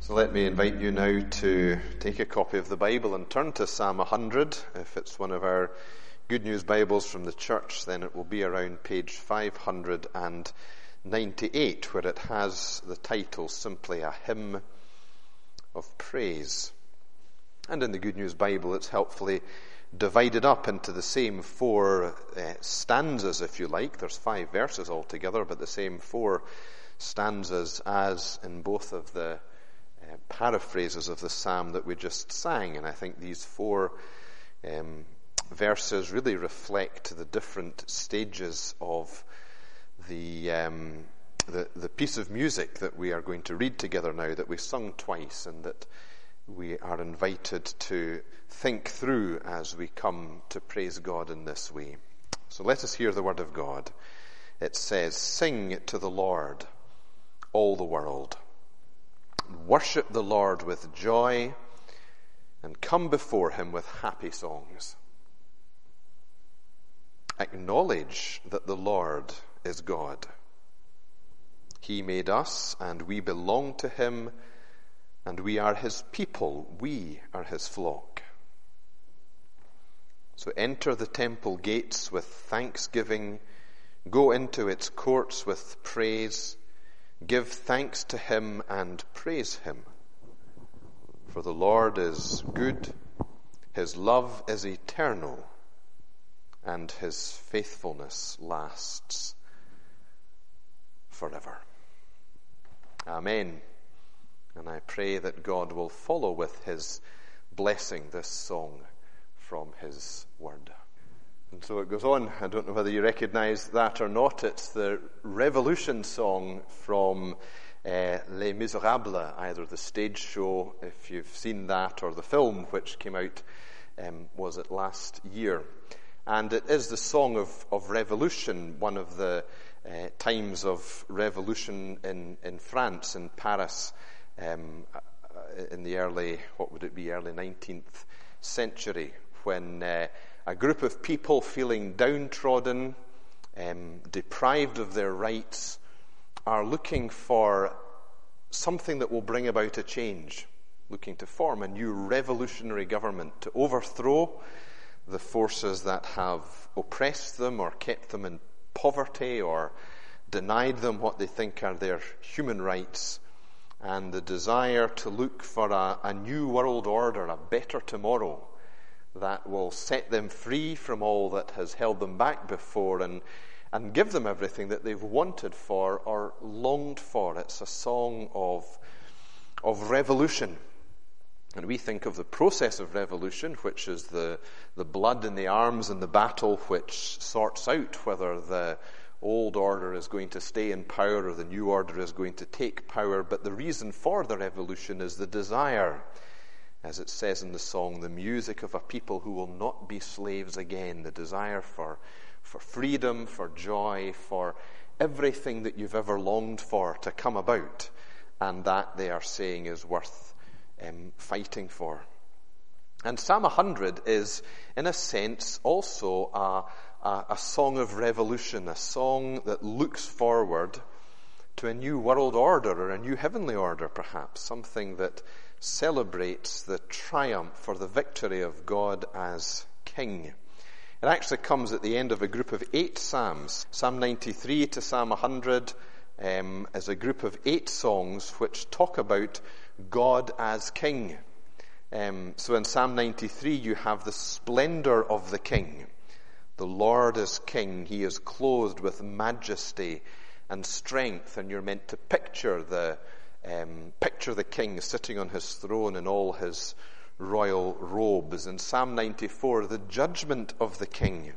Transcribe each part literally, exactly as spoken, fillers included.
So let me invite you now to take a copy of the Bible and turn to Psalm one hundred. If it's one of our Good News Bibles from the church, then it will be around page five hundred ninety-eight, where it has the title simply A Hymn of Praise. And in the Good News Bible, it's helpfully divided up into the same four uh, stanzas, if you like. There's five verses altogether, but the same four stanzas as in both of the uh, paraphrases of the psalm that we just sang. And I think these four um, verses really reflect the different stages of the, um, the the piece of music that we are going to read together now, that we sung twice and that we are invited to think through as we come to praise God in this way. So let us hear the word of God. It says, "Sing to the Lord, all the world. Worship the Lord with joy and come before him with happy songs. Acknowledge that the Lord is God. He made us and we belong to him, and we are his people, we are his flock. So enter the temple gates with thanksgiving, go into its courts with praise, give thanks to him and praise him. For the Lord is good, his love is eternal, and his faithfulness lasts forever." Amen. And I pray that God will follow with his blessing this song from his word. And so it goes on. I don't know whether you recognize that or not. It's the Revolution song from uh, Les Miserables, either the stage show, if you've seen that, or the film, which came out, um, was it last year. And it is the song of, of revolution, one of the uh, times of revolution in, in France, in Paris, um, in the early, what would it be, early nineteenth century, when uh, a group of people feeling downtrodden, um, deprived of their rights, are looking for something that will bring about a change, looking to form a new revolutionary government to overthrow the forces that have oppressed them or kept them in poverty or denied them what they think are their human rights, and the desire to look for a, a new world order, a better tomorrow that will set them free from all that has held them back before and, and give them everything that they've wanted for or longed for. It's a song of, of revolution. And we think of the process of revolution, which is the, the blood in the arms and the battle which sorts out whether the old order is going to stay in power or the new order is going to take power. But the reason for the revolution is the desire, as it says in the song, the music of a people who will not be slaves again, the desire for, for freedom, for joy, for everything that you've ever longed for to come about. And that, they are saying, is worth Um, fighting for. And Psalm one hundred is, in a sense, also a, a, a song of revolution, a song that looks forward to a new world order or a new heavenly order, perhaps, something that celebrates the triumph or the victory of God as King. It actually comes at the end of a group of eight psalms. Psalm ninety-three to Psalm one hundred um, is a group of eight songs which talk about God as King. Um, so in Psalm ninety-three you have the splendor of the King. The Lord is King. He is clothed with majesty and strength, and you're meant to picture the um, picture the King sitting on his throne in all his royal robes. In Psalm ninety-four, the judgment of the King.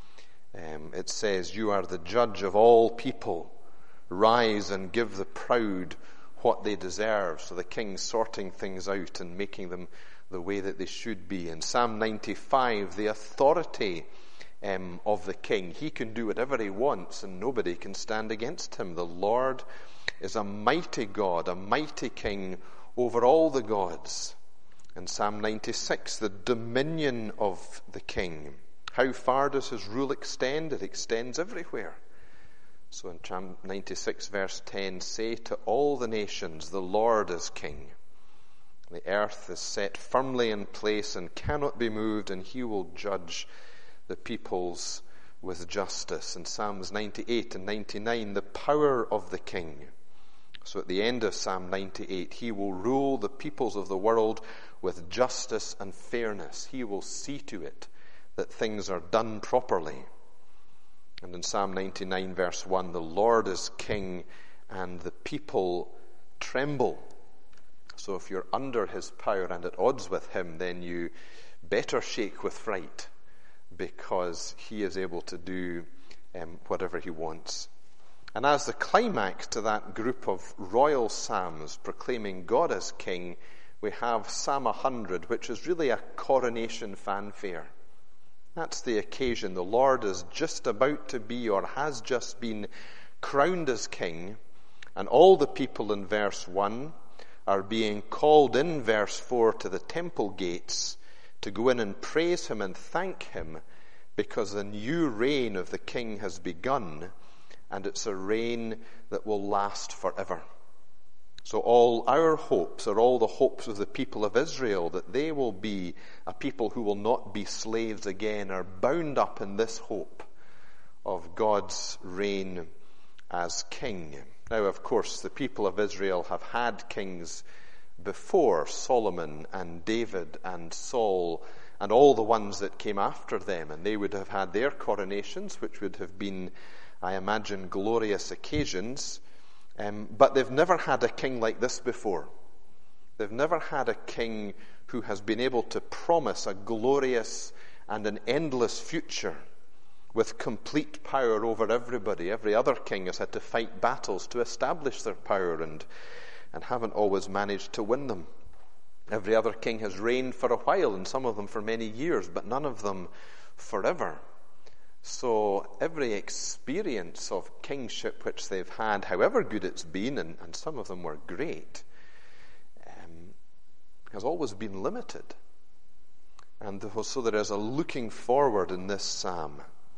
Um, it says, "You are the judge of all people. Rise and give the proud what they deserve." So the King sorting things out and making them the way that they should be. In Psalm ninety-five, the authority um, of the King. He can do whatever he wants and nobody can stand against him. The Lord is a mighty God, a mighty King over all the gods. In Psalm ninety-six, the dominion of the King. How far does his rule extend? It extends everywhere. So in Psalm ninety-six verse ten, "Say to all the nations, the Lord is King. The earth is set firmly in place and cannot be moved, and he will judge the peoples with justice. In Psalms ninety-eight and ninety-nine, the power of the king. So at the end of Psalm ninety-eight, he will rule the peoples of the world with justice and fairness. He will see to it that things are done properly. And in Psalm ninety-nine verse one, the Lord is king and the people tremble. So if you're under his power and at odds with him, then you better shake with fright, because he is able to do um, whatever he wants. And as the climax to that group of royal psalms proclaiming God as king, we have Psalm one hundred, which is really a coronation fanfare. That's the occasion. The Lord is just about to be, or has just been, crowned as king, and all the people in verse one are being called in verse four to the temple gates to go in and praise him and thank him, because the new reign of the king has begun, and it's a reign that will last forever. So all our hopes are all the hopes of the people of Israel, that they will be a people who will not be slaves again, are bound up in this hope of God's reign as king. Now, of course, the people of Israel have had kings before, Solomon and David and Saul and all the ones that came after them, and they would have had their coronations, which would have been, I imagine, glorious occasions, um, but they've never had a king like this before. They've never had a king who has been able to promise a glorious and an endless future with complete power over everybody. Every other king has had to fight battles to establish their power and, and haven't always managed to win them. Every other king has reigned for a while, and some of them for many years, but none of them forever. So every experience of kingship which they've had, however good it's been, and, and some of them were great, um, has always been limited. And so there is a looking forward in this psalm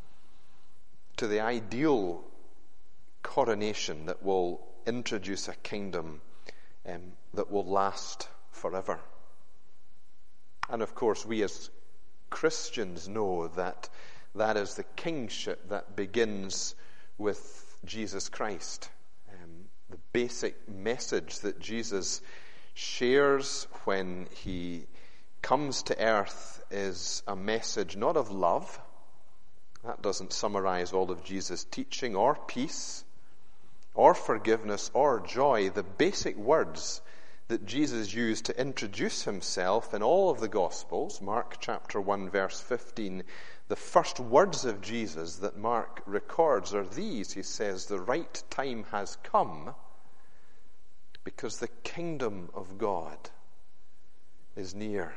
to the ideal coronation that will introduce a kingdom um, that will last forever. And of course, we as Christians know that that is the kingship that begins with Jesus Christ. Um, the basic message that Jesus shares when he comes to earth is a message not of love. That doesn't summarize all of Jesus' teaching, or peace, or forgiveness, or joy. The basic words that Jesus used to introduce himself in all of the Gospels, Mark chapter one, verse fifteen, the first words of Jesus that Mark records are these. He says, "The right time has come, because the kingdom of God is near."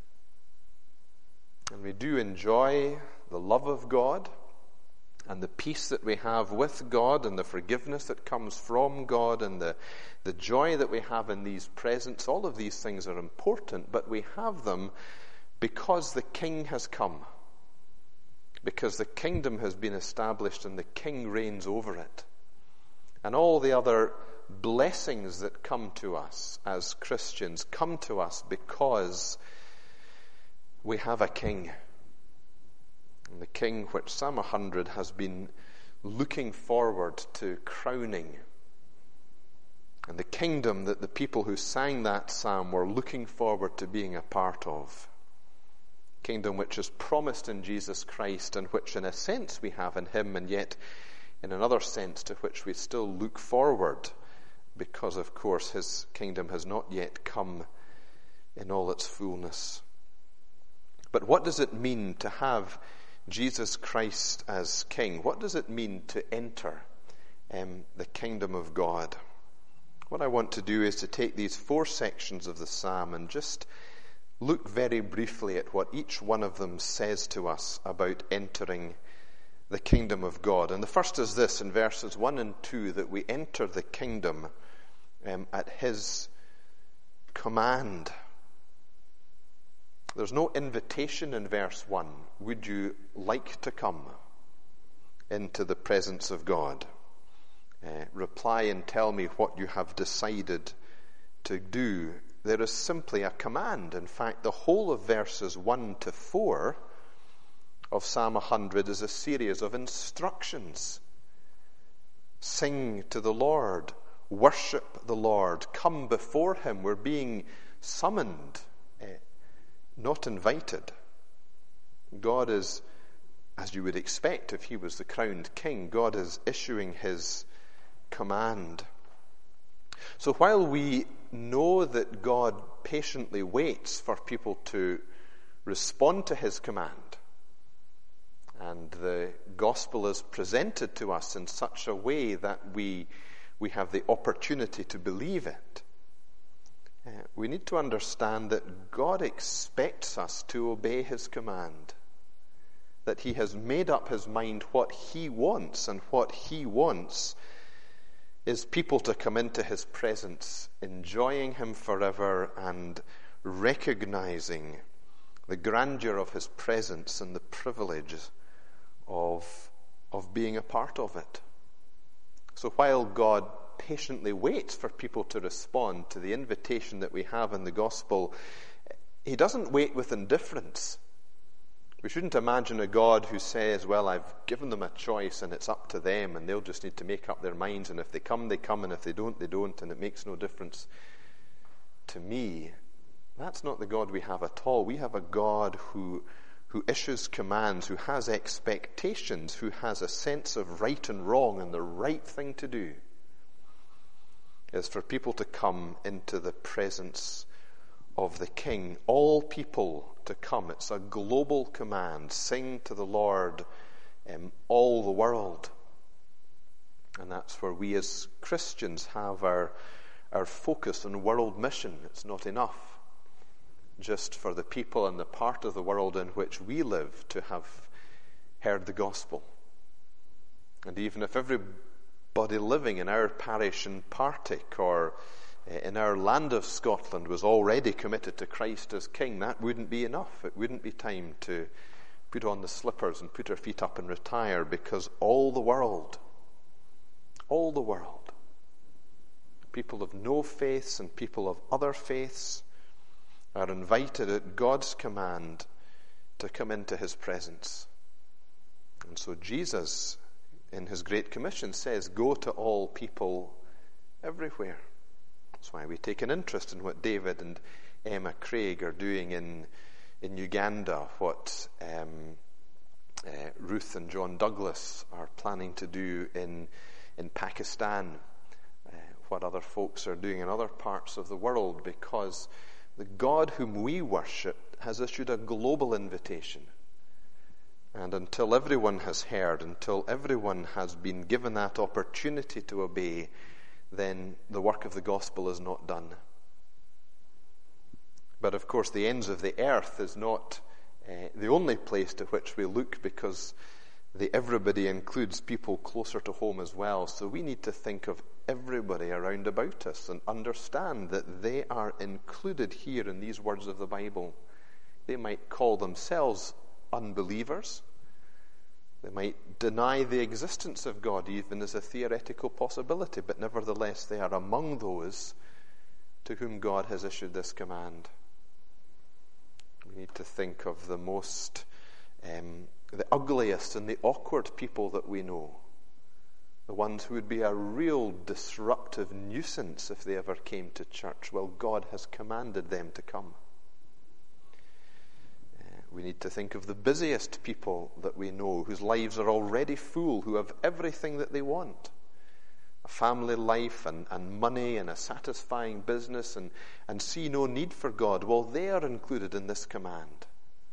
And we do enjoy the love of God and the peace that we have with God and the forgiveness that comes from God and the, the joy that we have in these presents. All of these things are important, but we have them because the King has come, because the kingdom has been established and the King reigns over it. And all the other blessings that come to us as Christians come to us because we have a King. And the King which Psalm one hundred has been looking forward to crowning. And the kingdom that the people who sang that psalm were looking forward to being a part of. Kingdom which is promised in Jesus Christ, and which in a sense we have in him, and yet in another sense to which we still look forward, because of course his kingdom has not yet come in all its fullness. But what does it mean to have Jesus Christ as King? What does it mean to enter um, the kingdom of God? What I want to do is to take these four sections of the psalm and just look very briefly at what each one of them says to us about entering the kingdom of God. And the first is this, in verses one and two, that we enter the kingdom um, at his command. There's no invitation in verse one. Would you like to come into the presence of God? Uh, reply and tell me what you have decided to do there is simply a command. In fact, the whole of verses one to four of Psalm one hundred is a series of instructions. Sing to the Lord, worship the Lord, come before him. We're being summoned, eh, not invited. God is, as you would expect if he was the crowned king, God is issuing his command. So while we know that God patiently waits for people to respond to his command, and the gospel is presented to us in such a way that we we have the opportunity to believe it, uh, we need to understand that God expects us to obey his command, that he has made up his mind what he wants, and what he wants is people to come into his presence, enjoying him forever and recognizing the grandeur of his presence and the privilege of, of being a part of it. So while God patiently waits for people to respond to the invitation that we have in the gospel, he doesn't wait with indifference. We shouldn't imagine a God who says, well, I've given them a choice and it's up to them and they'll just need to make up their minds, and if they come, they come, and if they don't, they don't, and it makes no difference to me. That's not the God we have at all. We have a God who, who issues commands, who has expectations, who has a sense of right and wrong, and the right thing to do is for people to come into the presence of the King. All people to come. It's a global command. Sing to the Lord, um, all the world. And that's where we as Christians have our, our focus on world mission. It's not enough just for the people in the part of the world in which we live to have heard the gospel. And even if everybody living in our parish in Partick or in our land of Scotland was already committed to Christ as King, that wouldn't be enough. It wouldn't be time to put on the slippers and put our feet up and retire, because all the world, all the world, people of no faiths and people of other faiths are invited at God's command to come into his presence. And so Jesus, in his Great Commission, says, go to all people everywhere. That's why we take an interest in what David and Emma Craig are doing in in Uganda, what um, uh, Ruth and John Douglas are planning to do in in Pakistan, uh, what other folks are doing in other parts of the world, because the God whom we worship has issued a global invitation. And until everyone has heard, until everyone has been given that opportunity to obey, then the work of the gospel is not done. But of course, the ends of the earth is not uh, the only place to which we look, because the everybody includes people closer to home as well. So we need to think of everybody around about us and understand that they are included here in these words of the Bible. They might call themselves unbelievers. They might deny the existence of God even as a theoretical possibility, but nevertheless they are among those to whom God has issued this command. We need to think of the most, um, the ugliest and the awkward people that we know, the ones who would be a real disruptive nuisance if they ever came to church. Well, God has commanded them to come. We need to think of the busiest people that we know, whose lives are already full, who have everything that they want. A family life and, and money and a satisfying business, and, and see no need for God. Well, they are included in this command.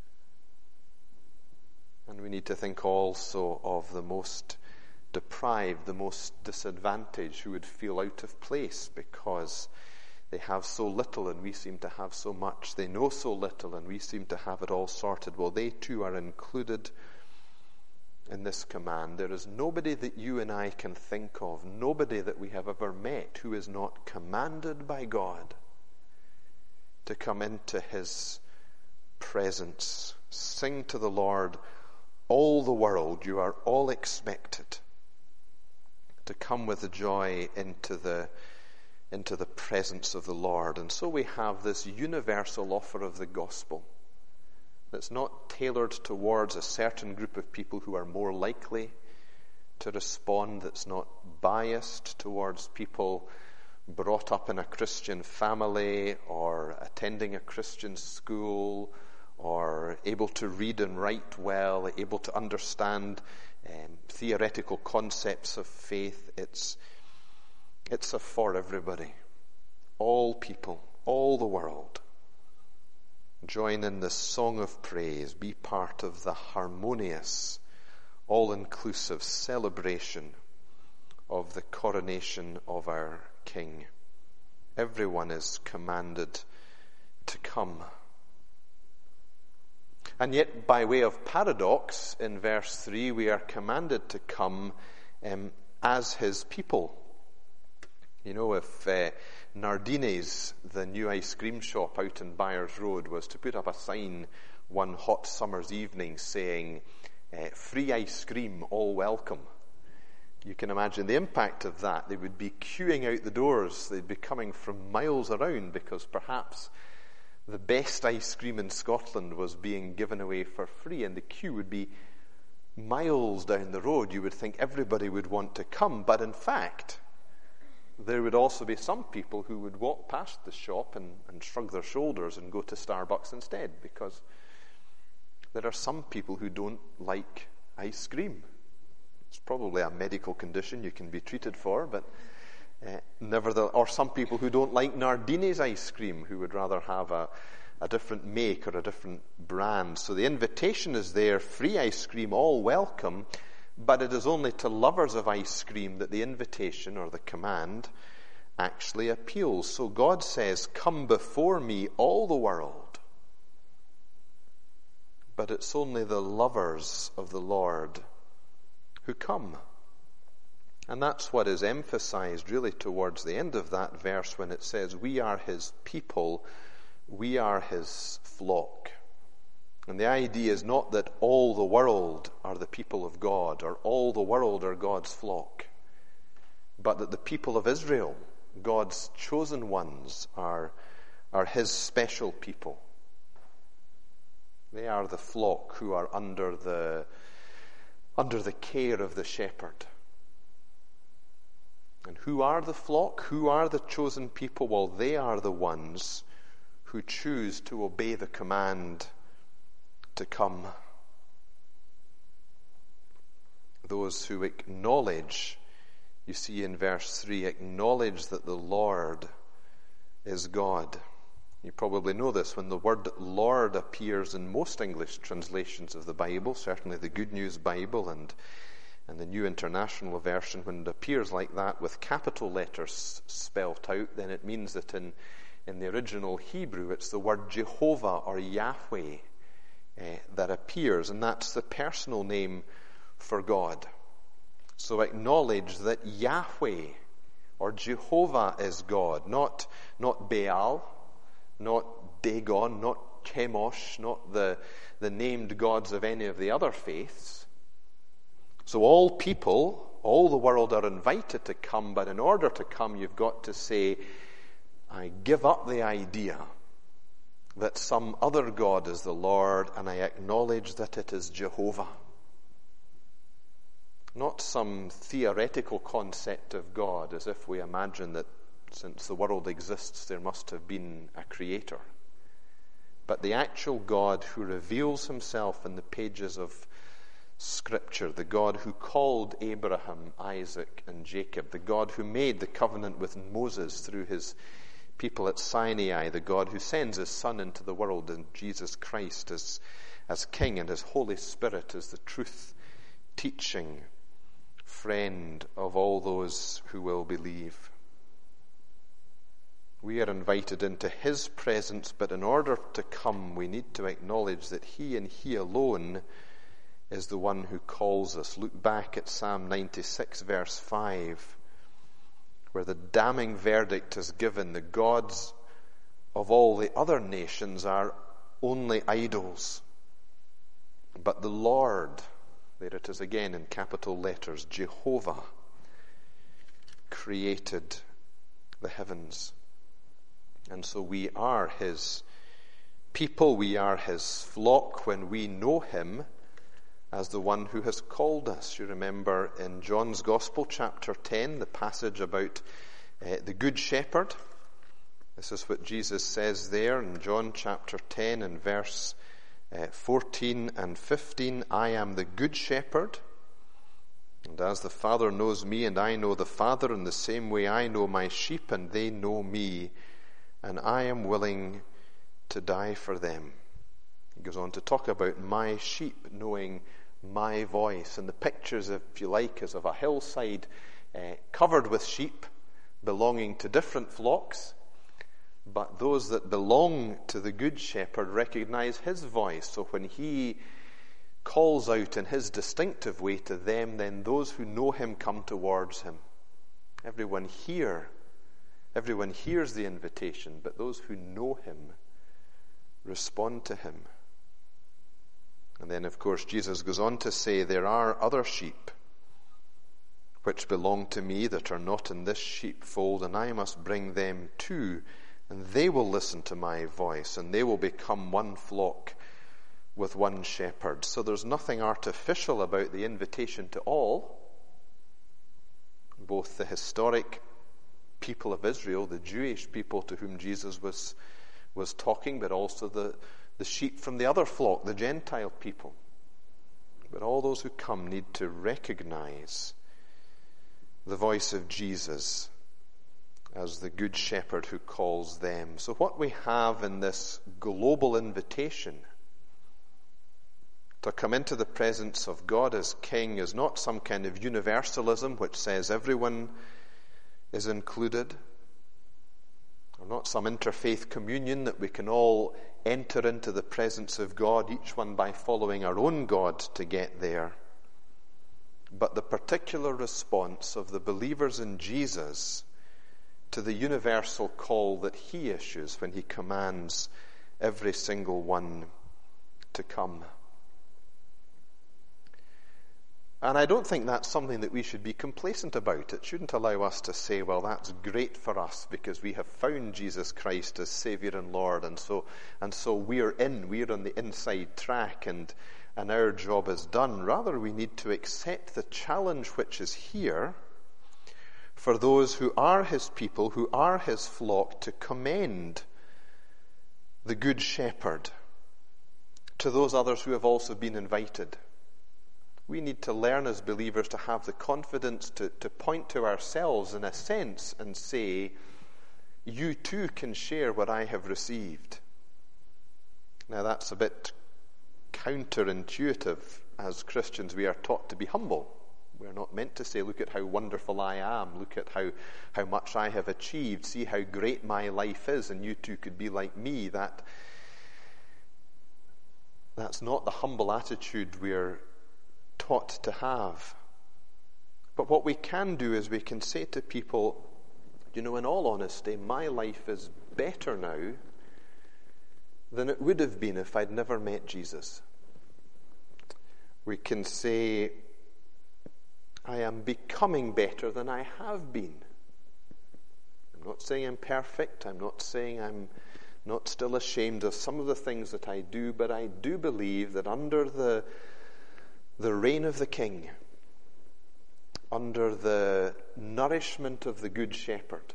And we need to think also of the most deprived, the most disadvantaged, who would feel out of place because they have so little and we seem to have so much. They know so little and we seem to have it all sorted. Well, they too are included in this command. There is nobody that you and I can think of, nobody that we have ever met, who is not commanded by God to come into his presence. Sing to the Lord, all the world. You are all expected to come with joy into the into the presence of the Lord. And so we have this universal offer of the gospel that's not tailored towards a certain group of people who are more likely to respond, that's not biased towards people brought up in a Christian family or attending a Christian school or able to read and write well, able to understand um, theoretical concepts of faith. It's, it's a for everybody, all people, all the world. Join in the song of praise, be part of the harmonious, all-inclusive celebration of the coronation of our King. Everyone is commanded to come. And yet, by way of paradox, in verse three, we are commanded to come um, as his people. You know, if uh, Nardini's, the new ice cream shop out in Byers Road, was to put up a sign one hot summer's evening saying, uh, free ice cream, all welcome, you can imagine the impact of that. They would be queuing out the doors. They'd be coming from miles around because perhaps the best ice cream in Scotland was being given away for free, and the queue would be miles down the road. You would think everybody would want to come, but in fact, there would also be some people who would walk past the shop and, and shrug their shoulders and go to Starbucks instead, because there are some people who don't like ice cream. It's probably a medical condition you can be treated for, but uh, nevertheless, or some people who don't like Nardini's ice cream, who would rather have a, a different make or a different brand. So the invitation is there, free ice cream, all welcome, but it is only to lovers of ice cream that the invitation or the command actually appeals. So God says, come before me, all the world. But it's only the lovers of the Lord who come. And that's what is emphasized really towards the end of that verse when it says, we are his people, we are his flock. And the idea is not that all the world are the people of God or all the world are God's flock, but that the people of Israel, God's chosen ones, are, are his special people. They are the flock who are under the, under the care of the shepherd. And who are the flock? Who are the chosen people? Well, they are the ones who choose to obey the command to come. Those who acknowledge, you see in verse three, acknowledge that the Lord is God. You probably know this when the word Lord appears in most English translations of the Bible, certainly the Good News Bible and, and the New International Version. When it appears like that with capital letters spelt out, then it means that in, in the original Hebrew it's the word Jehovah or Yahweh Uh, that appears, and that's the personal name for God. So acknowledge that Yahweh or Jehovah is God, not, not Baal, not Dagon, not Chemosh, not the, the named gods of any of the other faiths. So all people, all the world are invited to come, but in order to come you've got to say, I give up the idea that some other God is the Lord, and I acknowledge that it is Jehovah. Not some theoretical concept of God, as if we imagine that since the world exists there must have been a creator. But the actual God who reveals himself in the pages of Scripture, the God who called Abraham, Isaac, and Jacob, the God who made the covenant with Moses through his people at Sinai, the God who sends his Son into the world, and Jesus Christ as, as King, and his Holy Spirit as the truth teaching friend of all those who will believe. We are invited into his presence, but in order to come we need to acknowledge that he and he alone is the one who calls us. Look back at Psalm ninety-six verse five, where the damning verdict is given. The gods of all the other nations are only idols. But the Lord, there it is again in capital letters, Jehovah, created the heavens. And so we are his people, we are his flock when we know him as the one who has called us. You remember in John's Gospel, chapter ten, the passage about uh, the Good Shepherd. This is what Jesus says there in John chapter ten and verse uh, fourteen and fifteen. I am the Good Shepherd, and as the Father knows me and I know the Father, in the same way I know my sheep and they know me, and I am willing to die for them. He goes on to talk about my sheep knowing my voice, and the pictures, if you like, is of a hillside uh, covered with sheep belonging to different flocks, but those that belong to the Good Shepherd recognize his voice. So when he calls out in his distinctive way to them, then those who know him come towards him. Everyone here, everyone hears the invitation, but those who know him respond to him. And then, of course, Jesus goes on to say, there are other sheep which belong to me that are not in this sheepfold, and I must bring them too, and they will listen to my voice, and they will become one flock with one shepherd. So there's nothing artificial about the invitation to all. Both the historic people of Israel, the Jewish people to whom Jesus was was talking, but also the, the sheep from the other flock, the Gentile people. But all those who come need to recognize the voice of Jesus as the Good Shepherd who calls them. So what we have in this global invitation to come into the presence of God as King is not some kind of universalism which says everyone is included, or not some interfaith communion that we can all enter into the presence of God, each one by following our own God to get there. But the particular response of the believers in Jesus to the universal call that he issues when he commands every single one to come. And I don't think that's something that we should be complacent about. It shouldn't allow us to say, well, that's great for us because we have found Jesus Christ as Savior and Lord, and so and so we're in, we're on the inside track, and, and our job is done. Rather, we need to accept the challenge which is here for those who are his people, who are his flock, to commend the Good Shepherd to those others who have also been invited. We need to learn as believers to have the confidence to, to point to ourselves in a sense and say, you too can share what I have received. Now that's a bit counterintuitive. As Christians, we are taught to be humble. We're not meant to say, look at how wonderful I am, look at how, how much I have achieved, see how great my life is, and you too could be like me. That, that's not the humble attitude we're taught to have. But what we can do is we can say to people, you know, in all honesty, my life is better now than it would have been if I'd never met Jesus. We can say, I am becoming better than I have been. I'm not saying I'm perfect. I'm not saying I'm not still ashamed of some of the things that I do, but I do believe that under the the reign of the King, under the nourishment of the Good Shepherd,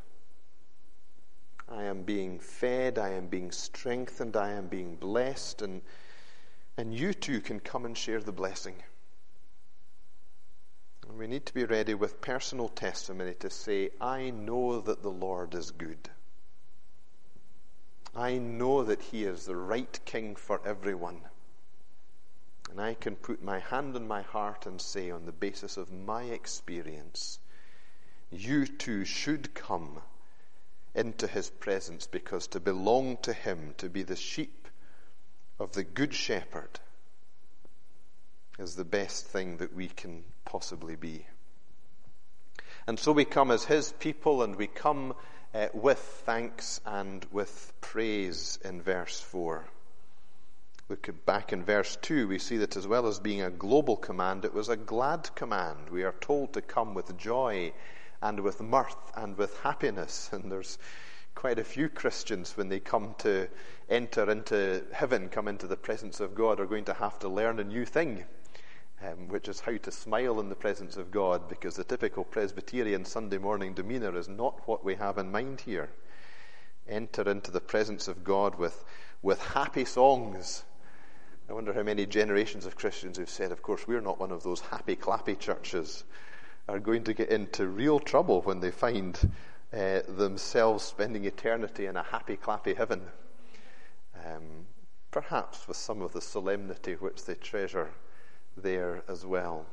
I am being fed, I am being strengthened, I am being blessed, and, and you too can come and share the blessing. And we need to be ready with personal testimony to say, I know that the Lord is good. I know that he is the right King for everyone. And I can put my hand on my heart and say, on the basis of my experience, you too should come into his presence, because to belong to him, to be the sheep of the Good Shepherd, is the best thing that we can possibly be. And so we come as his people, and we come uh, with thanks and with praise in verse four. Look back in verse two, we see that as well as being a global command, it was a glad command. We are told to come with joy and with mirth and with happiness. And there's quite a few Christians, when they come to enter into heaven, come into the presence of God, are going to have to learn a new thing, um, which is how to smile in the presence of God, because the typical Presbyterian Sunday morning demeanour is not what we have in mind here. Enter into the presence of God with, with happy songs. I wonder how many generations of Christians who've said, of course, we're not one of those happy, clappy churches, are going to get into real trouble when they find uh, themselves spending eternity in a happy, clappy heaven. Um, perhaps with some of the solemnity which they treasure there as well.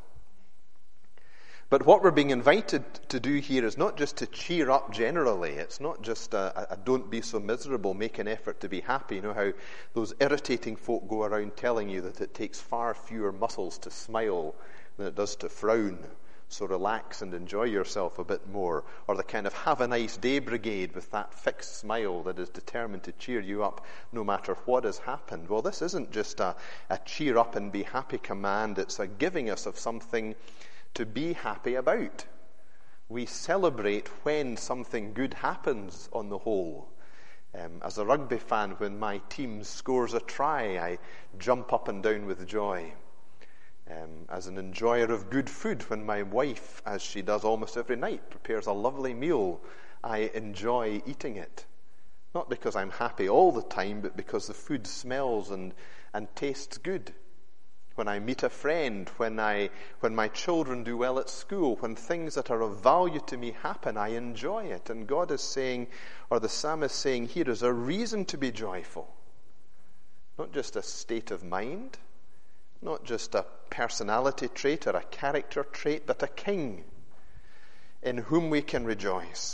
But what we're being invited to do here is not just to cheer up generally. It's not just a, a don't be so miserable, make an effort to be happy. You know how those irritating folk go around telling you that it takes far fewer muscles to smile than it does to frown. So relax and enjoy yourself a bit more. Or the kind of have a nice day brigade with that fixed smile that is determined to cheer you up no matter what has happened. Well, this isn't just a, a cheer up and be happy command. It's a giving us of something to be happy about. We celebrate when something good happens on the whole. Um, as a rugby fan, when my team scores a try, I jump up and down with joy. Um, as an enjoyer of good food, when my wife, as she does almost every night, prepares a lovely meal, I enjoy eating it. Not because I'm happy all the time, but because the food smells and, and tastes good. When I meet a friend, when I, when my children do well at school, when things that are of value to me happen, I enjoy it. And God is saying, or the psalmist is saying, here is a reason to be joyful. Not just a state of mind, not just a personality trait or a character trait, but a king in whom we can rejoice.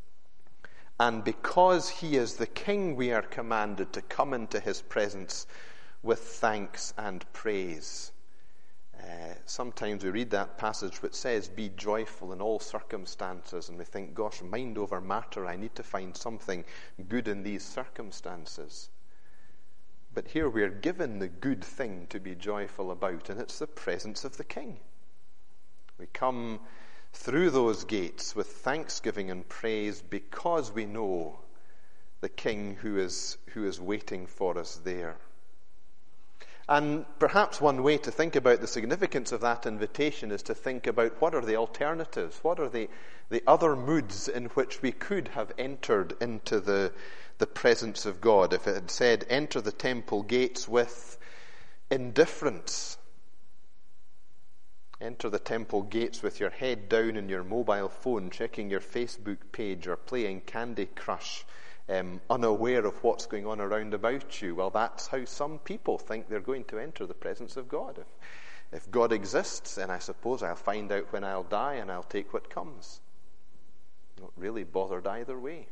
And because he is the king, we are commanded to come into his presence with thanks and praise. Uh, sometimes we read that passage which says, be joyful in all circumstances, and we think, gosh, mind over matter, I need to find something good in these circumstances. But here we are given the good thing to be joyful about, and it's the presence of the King. We come through those gates with thanksgiving and praise because we know the King who is, who is waiting for us there. And perhaps one way to think about the significance of that invitation is to think about what are the alternatives, what are the, the other moods in which we could have entered into the, the presence of God. If it had said, enter the temple gates with indifference, enter the temple gates with your head down in your mobile phone, checking your Facebook page or playing Candy Crush, Um, unaware of what's going on around about you. Well, that's how some people think they're going to enter the presence of God. If, if God exists, then I suppose I'll find out when I'll die and I'll take what comes. Not really bothered either way.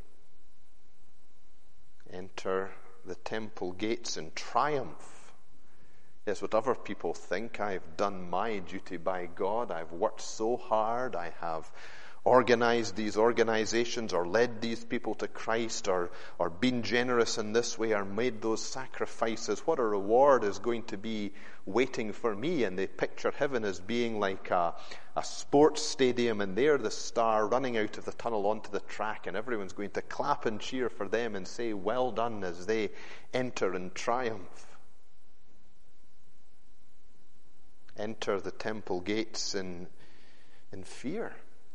Enter the temple gates in triumph. Yes, what other people think, I've done my duty by God. I've worked so hard. I have organized these organizations or led these people to Christ or, or been generous in this way or made those sacrifices. What a reward is going to be waiting for me. And they picture heaven as being like a, a sports stadium, and they're the star running out of the tunnel onto the track, and everyone's going to clap and cheer for them and say, well done, as they enter in triumph. Enter the temple gates in, in fear.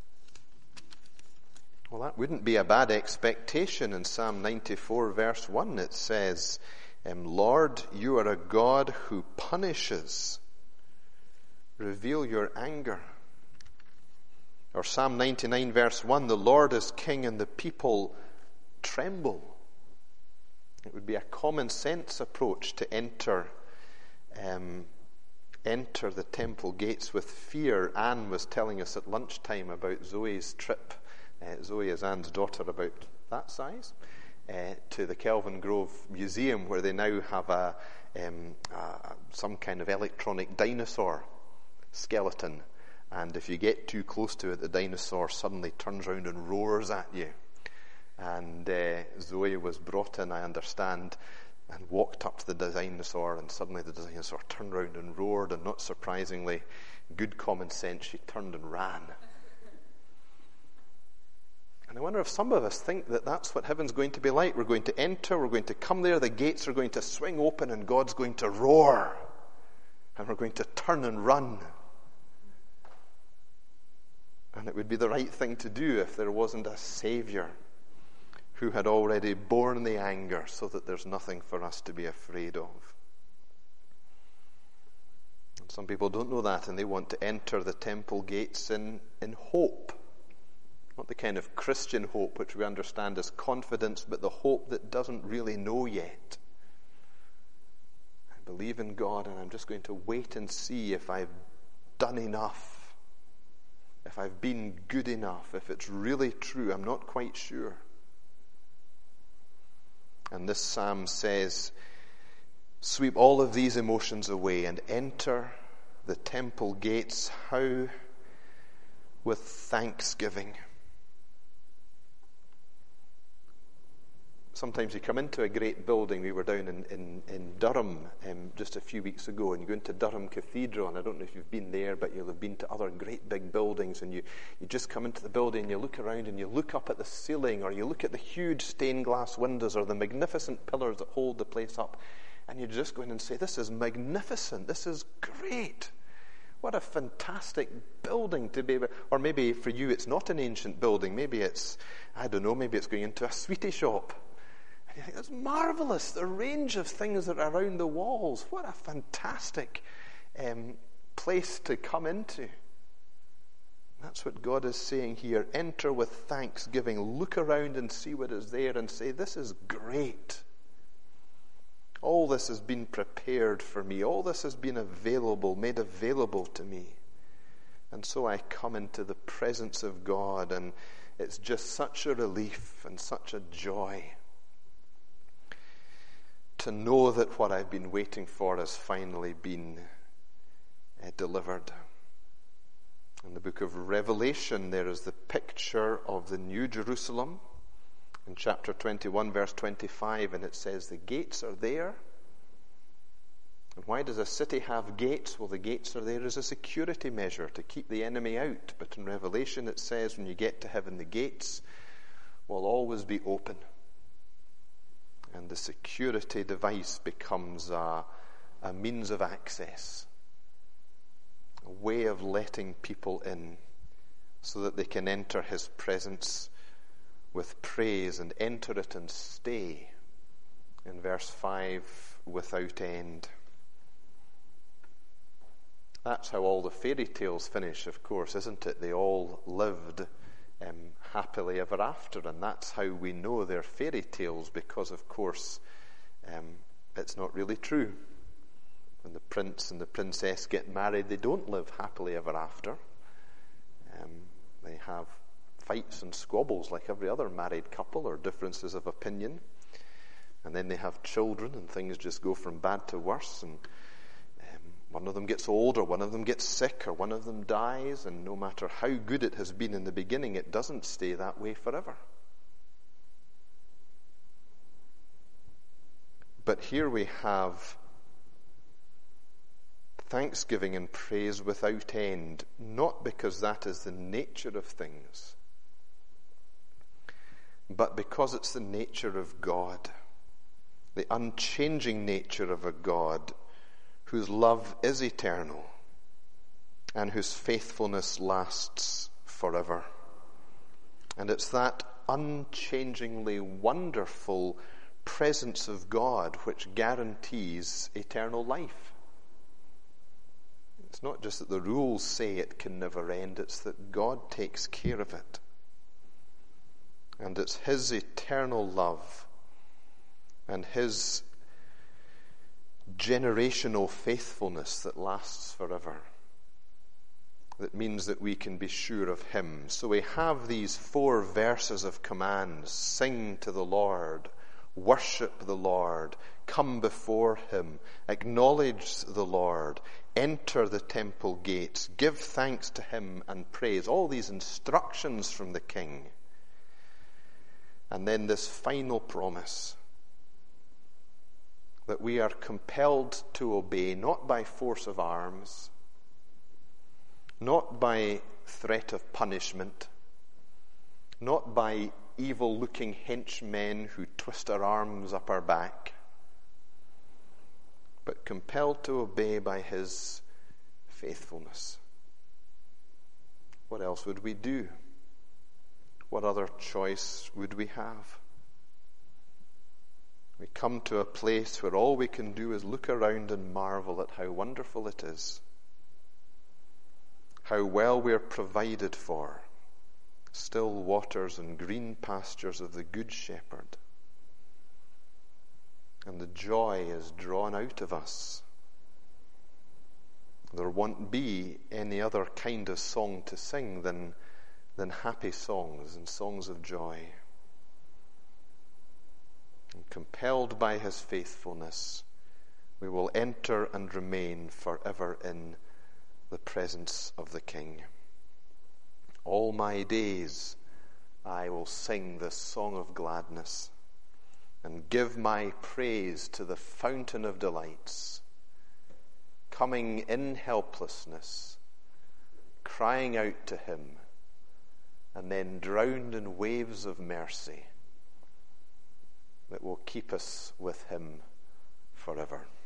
Well, that wouldn't be a bad expectation. In Psalm ninety-four, verse one, it says, um, Lord, you are a God who punishes. Reveal your anger. Or Psalm ninety-nine, verse one, the Lord is king and the people tremble. It would be a common sense approach to enter um, enter the temple gates with fear. Anne was telling us at lunchtime about Zoe's trip. Uh, Zoe is Anne's daughter, about that size, uh, to the Kelvingrove Museum, where they now have a, um, a some kind of electronic dinosaur skeleton. And if you get too close to it, the dinosaur suddenly turns around and roars at you. And uh, Zoe was brought in, I understand, and walked up to the dinosaur, and suddenly the dinosaur turned around and roared, and not surprisingly, good common sense, she turned and ran. And I wonder if some of us think that that's what heaven's going to be like. We're going to enter, we're going to come there, the gates are going to swing open, and God's going to roar. And we're going to turn and run. And it would be the right thing to do if there wasn't a Savior who had already borne the anger so that there's nothing for us to be afraid of. And some people don't know that, and they want to enter the temple gates in, in hope. Not the kind of Christian hope which we understand as confidence, but the hope that doesn't really know yet. I believe in God, and I'm just going to wait and see if I've done enough, if I've been good enough, if it's really true. I'm not quite sure. And this psalm says, sweep all of these emotions away and enter the temple gates. How? With thanksgiving. Sometimes you come into a great building. We were down in, in, in Durham um, just a few weeks ago, and you go into Durham Cathedral, and I don't know if you've been there, but you'll have been to other great big buildings, and you, you just come into the building, and you look around, and you look up at the ceiling, or you look at the huge stained glass windows, or the magnificent pillars that hold the place up, and you just go in and say, this is magnificent, this is great. What a fantastic building to be able, or maybe for you it's not an ancient building, maybe it's, I don't know, maybe it's going into a sweetie shop. And you think, that's marvelous, the range of things that are around the walls. What a fantastic um, place to come into. That's what God is saying here. Enter with thanksgiving. Look around and see what is there and say, this is great. All this has been prepared for me. All this has been available, made available to me. And so I come into the presence of God, and it's just such a relief and such a joy to know that what I've been waiting for has finally been uh, delivered. In the book of Revelation, there is the picture of the New Jerusalem in chapter twenty-one, verse twenty-five, and it says the gates are there. And why does a city have gates? Well, the gates are there as a security measure to keep the enemy out. But in Revelation it says when you get to heaven, the gates will always be open. And the security device becomes a, a means of access, a way of letting people in so that they can enter his presence with praise and enter it and stay. In verse five, without end. That's how all the fairy tales finish, of course, isn't it? They all lived um, happily ever after, and that's how we know they're fairy tales, because, of course, um, it's not really true. When the prince and the princess get married, they don't live happily ever after. Um, they have fights and squabbles like every other married couple, or differences of opinion. And then they have children, and things just go from bad to worse, and one of them gets old, or one of them gets sick, or one of them dies, and no matter how good it has been in the beginning, it doesn't stay that way forever. But here we have thanksgiving and praise without end, not because that is the nature of things, but because it's the nature of God, the unchanging nature of a God whose love is eternal and whose faithfulness lasts forever. And it's that unchangingly wonderful presence of God which guarantees eternal life. It's not just that the rules say it can never end, it's that God takes care of it. And it's his eternal love and his generational faithfulness that lasts forever, that means that we can be sure of him. So we have these four verses of commands: sing to the Lord, worship the Lord, come before him, acknowledge the Lord, enter the temple gates, give thanks to him and praise. All these instructions from the king. And then this final promise that we are compelled to obey, not by force of arms, not by threat of punishment, not by evil-looking henchmen who twist our arms up our back, but compelled to obey by his faithfulness. What else would we do? What other choice would we have? We come to a place where all we can do is look around and marvel at how wonderful it is, how well we're provided for, still waters and green pastures of the Good Shepherd. And the joy is drawn out of us. There won't be any other kind of song to sing than, than happy songs and songs of joy. And compelled by his faithfulness, we will enter and remain forever in the presence of the King. All my days I will sing this song of gladness and give my praise to the fountain of delights, coming in helplessness, crying out to him, and then drowned in waves of mercy that will keep us with him forever.